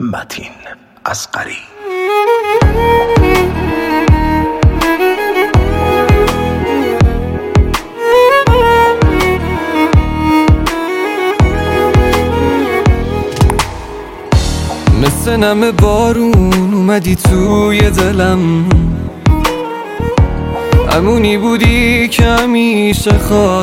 متین اصغری. مثل نم بارون اومدی توی دلم، همونی بودی که همیشه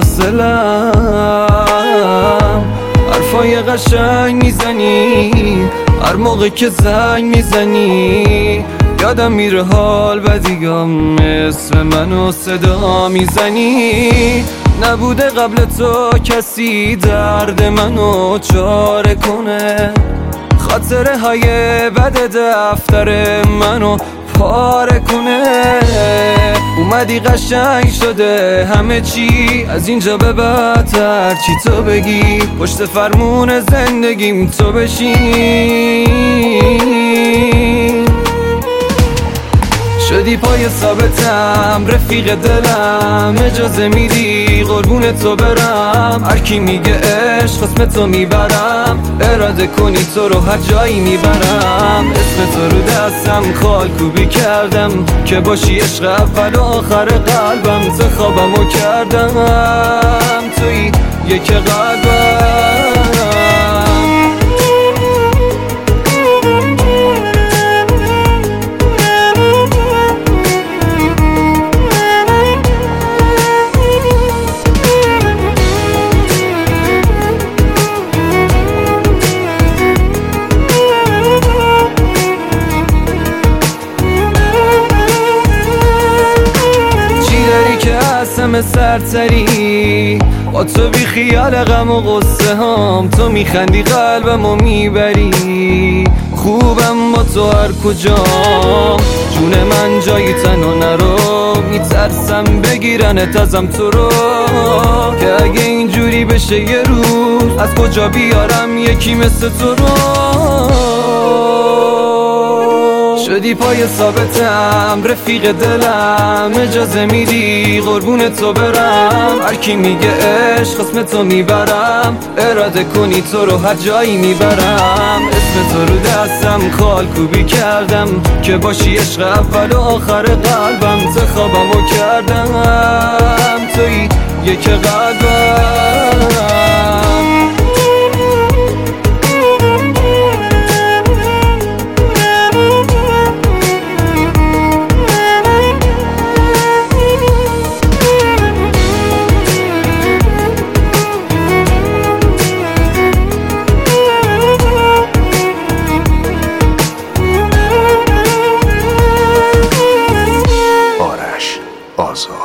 خواستلم. حرفای قشنگ میزنی هر موقع که زنگ میزنی، یادم میره حال بدیگم اسم منو صدا میزنی. نبوده قبل تو کسی درد منو چاره کنه، خاطره های بد دفتر منو پاره کنه. اومدی قشنگ شده همه چی، از اینجا به بعدتر چی تو بگی، پشت فرمون زندگیم تو بشین. شدی پای ثابتم رفیق دلم، اجازه میدی قربون تو برم. هر کی میگه عشق اسم تو میبرم، اراده کنی تو رو هر جایی میبرم. اسم تو رو دستم خالکوبی کردم که باشی عشق اول و آخر قلبم. ز خوابمو کردم توی یک قلبم. همه سرتری با تو بی خیال غم و غصه هم، تو میخندی قلبمو میبری. خوبم با تو هر کجا، جون من جایی تنها نرو. میترسم بگیرنت ازم تو رو، که اگه اینجوری بشه یه روز از کجا بیارم یکی مثل تو رو. شدی پای ثابتم رفیق دلم، اجازه میدی قربون تو برم. هر کی میگه عشق اسم تو میبرم، اراده کنی تو رو هر جایی میبرم. اسم تو رو دستم خالکوبی کردم که باشی عشق اول و آخر قلبم. ز خوابمو کردم توی یک قلبم. آزاد.